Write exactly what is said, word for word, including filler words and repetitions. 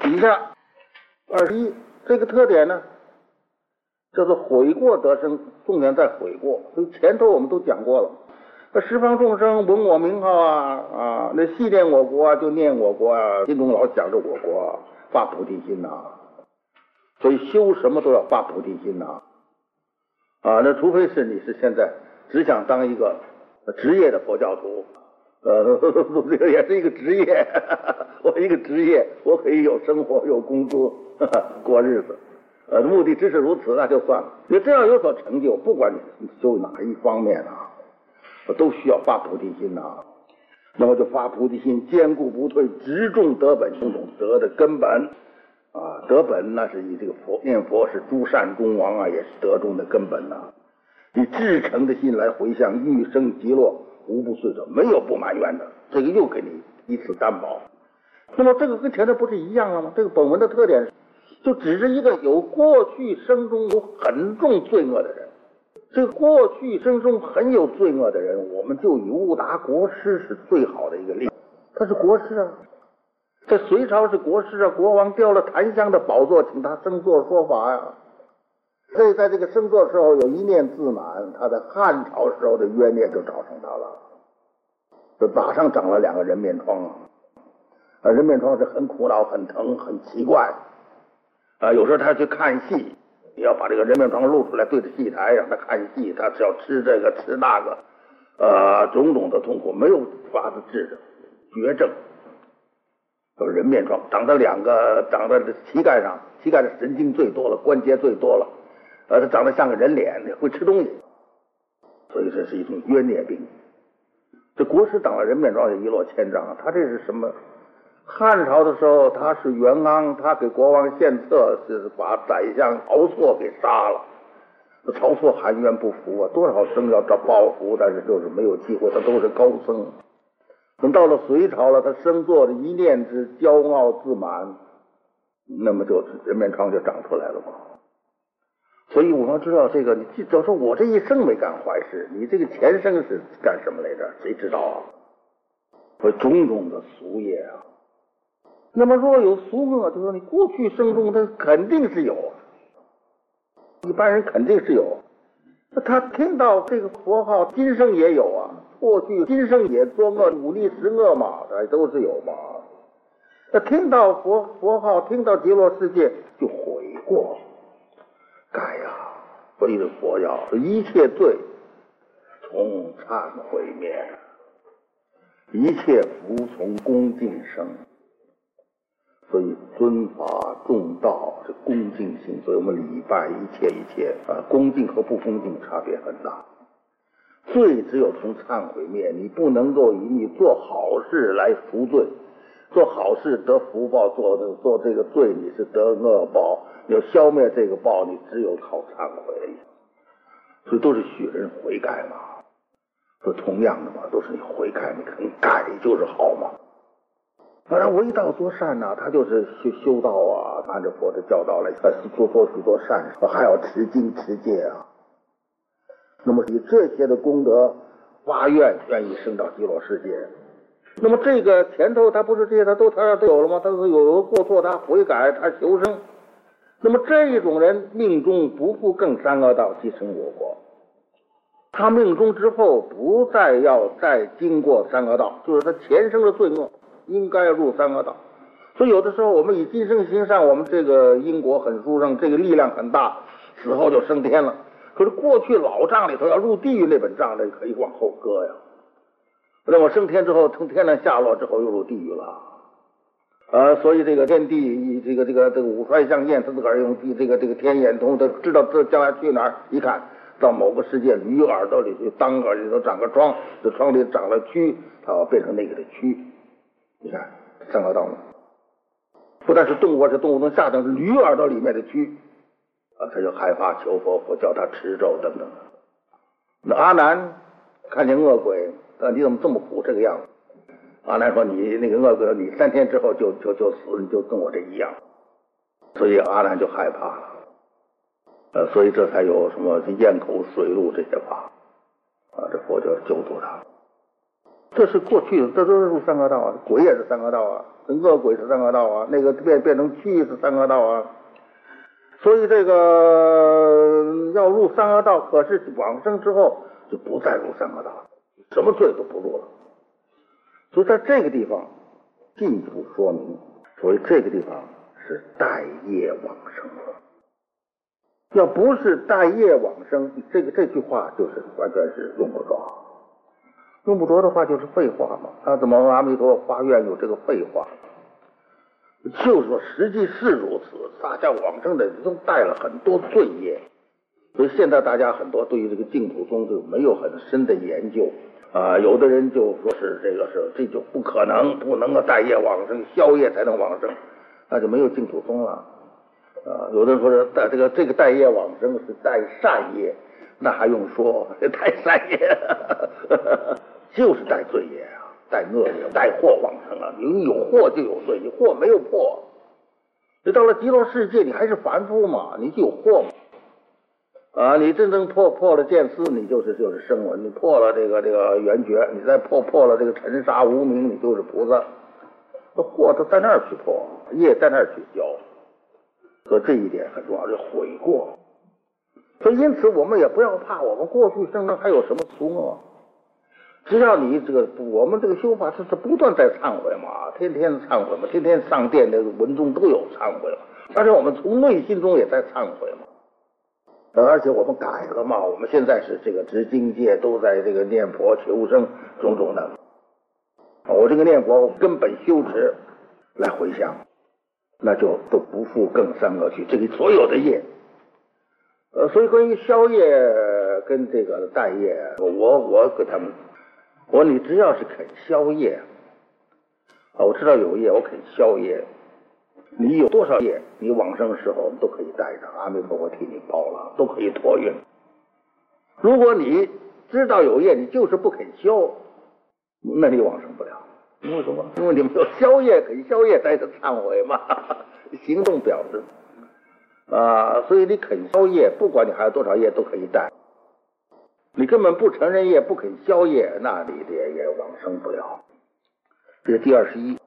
底下二十一这个特点呢，叫做悔过得生，重点在悔过。所以前头我们都讲过了，那十方众生闻我名号啊啊，那系念我国啊，就念我国啊，心中老想着我国啊，发菩提心呐、啊。所以修什么都要发菩提心呐、啊，啊，那除非是你是现在只想当一个职业的佛教徒，呃，这个也是一个职业，我一个职业，我可以有生活有工作过日子，呃，目的只是如此，那就算了。你这样有所成就，不管你修哪一方面啊，都需要发菩提心呐、啊。那么就发菩提心，坚固不退，直中得本，种种德的根本。啊，得本那是以这个佛念佛是诸善中王啊，也是德中的根本呐、啊。以至诚的心来回向，欲生极乐，无不遂者，没有不满愿的。这个又给你以此担保。那么这个跟前头不是一样了吗？这个本文的特点就只是一个有过去生中有很重罪恶的人。这个过去生中很有罪恶的人，我们就以悟达国师是最好的一个例子。他是国师啊。在隋朝是国师啊，国王调了檀香的宝座，请他升座说法呀、啊。所以在这个升座时候有一念自满，他在汉朝时候的冤孽就找上他了，就马上长了两个人面疮啊，人面疮是很苦恼、很疼、很奇怪啊。有时候他去看戏，你要把这个人面疮露出来，对着戏台让他看戏，他只要吃这个吃那个，呃，种种的痛苦没有法子治的绝症。有人面疮，长在两个，长在膝盖上，膝盖的神经最多了，关节最多了，呃，它长得像个人脸，会吃东西，所以这是一种冤孽病。这国师长了人面疮也一落千丈，他这是什么？汉朝的时候，他是元昂，他给国王献策，是把宰相晁错给杀了。晁错含冤不服啊，多少僧要找报复，但是就是没有机会，他都是高僧。等到了隋朝了，他生做的一念之骄傲自满，那么就人面疮就长出来了嘛。所以我们知道这个，你只要说我这一生没干坏事，你这个前生是干什么来着？谁知道啊？会种种的俗业啊。那么若有俗恶，就说你过去生中他肯定是有，一般人肯定是有。他听到这个佛号，今生也有啊。过去今生也作恶，五逆十恶嘛，这都是有嘛。那听到佛佛号，听到极乐世界，就悔过改呀、啊。所以这佛教一切罪从忏悔灭，一切福从恭敬生。所以尊法重道是恭敬心，所以我们礼拜一切一切啊，恭敬和不恭敬差别很大。罪只有从忏悔灭，你不能够以你做好事来赎罪，做好事得福报，做做这个罪你是得恶报，要消灭这个报，你只有靠忏悔。所以都是许人悔改嘛，都同样的嘛，都是你悔改，你肯改就是好嘛。反正为道做善呐、啊，他就是修修道啊，按照佛的教导来做做许多善事，还要持经持戒啊。那么以这些的功德发愿，愿意升到极乐世界。那么这个前头他不是这些他都他都有了吗？他说有过错，他悔改，他修生。那么这种人命中不复更三恶道，即生我国。他命中之后不再要再经过三恶道，就是他前生的罪恶应该入三恶道。所以有的时候我们以今生行善，我们这个因果很殊胜，这个力量很大，死后就升天了。可是过去老账里头要入地狱那本账，这可以往后搁呀。那么升天之后，从天上下落之后又入地狱了。呃，所以这个天地，这个这个这个五衰相现，他自个儿用地这个这个天眼通，他知道这将来去哪儿，一看到某个世界，驴耳朵里去，当耳里头长个疮，这疮里长了蛆，它要变成那个的蛆。你看三恶道呢，不但是动物，而且动物能下等是驴耳朵里面的蛆。啊，他就害怕求佛，佛叫他持咒等等。那阿难看见恶鬼，啊，你怎么这么苦这个样子？阿难说：“你那个恶鬼，你三天之后就就就死，你就跟我这一样。”所以阿难就害怕了。呃，所以这才有什么咽口水路这些话啊，这佛就救助他。这是过去的，这都是入三恶道啊，鬼也是三恶道啊。 恶鬼是三恶道啊，那个变变成蛆是三恶道啊。所以这个要入三恶道，可是往生之后就不再入三恶道，什么罪都不入了。所以在这个地方进一步说明，所以这个地方是带业往生。要不是带业往生，这个这句话就是完全是用不着。用不着的话就是废话嘛。他怎么阿弥陀佛发愿有这个废话？就是说实际是如此，大家往生的都带了很多罪业，所以现在大家很多对于这个净土宗就没有很深的研究啊、呃，有的人就说是这个是这就不可能，不能够带业往生，消业才能往生，那就没有净土宗了啊、呃。有的人说是带这个这个带业往生是带善业，那还用说带善业，就是带罪业啊。带恶业、带祸往生啊！你有祸就有罪，你祸没有破，你到了极乐世界，你还是凡夫嘛，你就有祸嘛。啊，你真正破破了见思，你就是就是声闻；你破了这个这个缘觉，你再破破了这个尘沙无明，你就是菩萨。这祸都在那儿去破，业在那儿去消。所以这一点很重要，就悔过。所以因此我们也不要怕，我们过去生生还有什么俗恶。只要你这个，我们这个修法是是不断在忏悔嘛，天天忏悔嘛，天天上殿的文中都有忏悔嘛，而且我们从内心中也在忏悔嘛，而且我们改了嘛，我们现在是这个执经戒都在这个念佛求生种种的，我这个念佛根本修持来回向，那就都不负更三恶趣，这个所有的业，呃，所以关于消业跟这个带业，我我给他们。我说你只要是肯消业啊，我知道有业，我肯消业。你有多少业，你往生的时候都可以带上，阿弥陀佛替你包了，都可以托运。如果你知道有业，你就是不肯消，那你往生不了。为什么？因为你没有消业，肯消业才是忏悔嘛，行动表示啊，所以你肯消业，不管你还有多少业都可以带。你根本不承认业，不肯消业，那你也也往生不了。这是第二十一。